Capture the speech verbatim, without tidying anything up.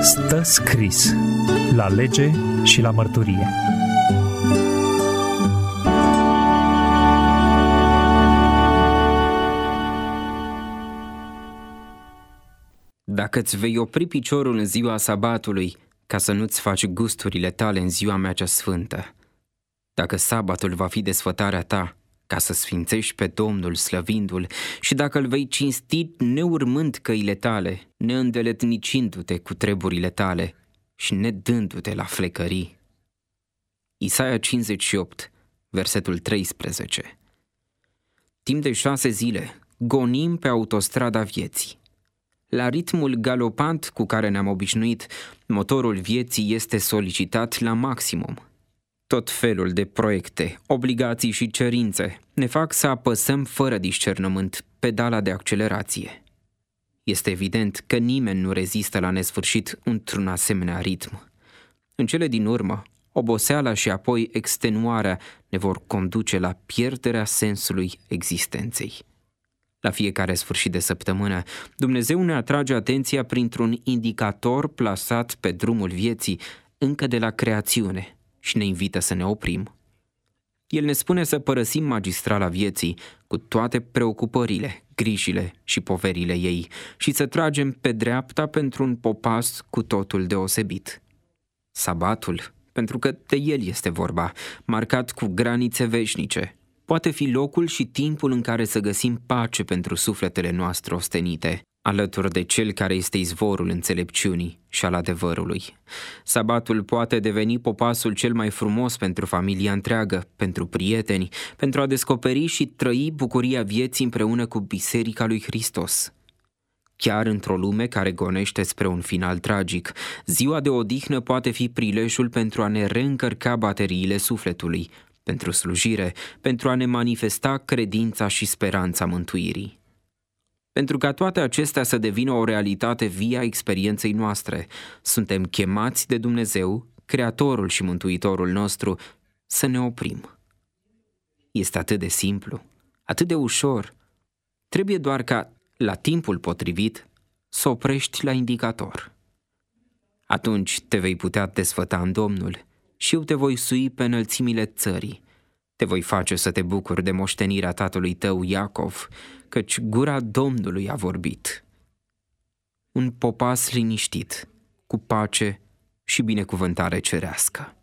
Stă scris la lege și la mărturie. Dacă îți vei opri piciorul în ziua sabatului, ca să nu-ți faci gusturile tale în ziua mea cea sfântă, dacă sabatul va fi desfătarea ta, ca să sfințești pe Domnul slăvindu-L, și dacă îl vei cinsti neurmând căile tale, neîndeletnicindu-te cu treburile tale și nedându-te la flecării. Isaia cincizeci și opt, versetul treisprezece. Timp de șase zile gonim pe autostrada vieții. La ritmul galopant cu care ne-am obișnuit, motorul vieții este solicitat la maximum. Tot felul de proiecte, obligații și cerințe ne fac să apăsăm fără discernământ pedala de accelerație. Este evident că nimeni nu rezistă la nesfârșit într-un asemenea ritm. În cele din urmă, oboseala și apoi extenuarea ne vor conduce la pierderea sensului existenței. La fiecare sfârșit de săptămână, Dumnezeu ne atrage atenția printr-un indicator plasat pe drumul vieții încă de la creațiune și ne invită să ne oprim. El ne spune să părăsim magistrala vieții cu toate preocupările, grijile și poverile ei și să tragem pe dreapta pentru un popas cu totul deosebit. Sabatul, pentru că de el este vorba, marcat cu granițe veșnice, poate fi locul și timpul în care să găsim pace pentru sufletele noastre ostenite, alături de cel care este izvorul înțelepciunii și al adevărului. Sabatul poate deveni popasul cel mai frumos pentru familia întreagă, pentru prieteni, pentru a descoperi și trăi bucuria vieții împreună cu Biserica lui Hristos. Chiar într-o lume care gonește spre un final tragic, ziua de odihnă poate fi prilejul pentru a ne reîncărca bateriile sufletului, pentru slujire, pentru a ne manifesta credința și speranța mântuirii. Pentru ca toate acestea să devină o realitate vie a experienței noastre, suntem chemați de Dumnezeu, Creatorul și Mântuitorul nostru, să ne oprim. Este atât de simplu, atât de ușor. Trebuie doar ca, la timpul potrivit, să oprești la indicator. Atunci te vei putea desfăta în Domnul și eu te voi sui pe înălțimile țării. Te voi face să te bucuri de moștenirea tatălui tău Iacov, căci gura Domnului a vorbit. Un popas liniștit, cu pace și binecuvântare cerească.